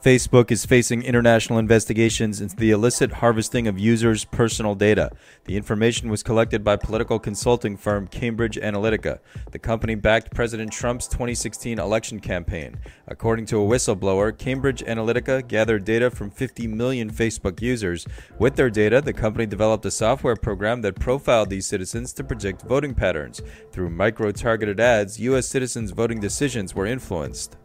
Facebook is facing international investigations into the illicit harvesting of users' personal data. The information was collected by political consulting firm Cambridge Analytica. The company backed President Trump's 2016 election campaign. According to a whistleblower, Cambridge Analytica gathered data from 50 million Facebook users. With their data, the company developed a software program that profiled these citizens to predict voting patterns. Through micro-targeted ads, U.S. citizens' voting decisions were influenced.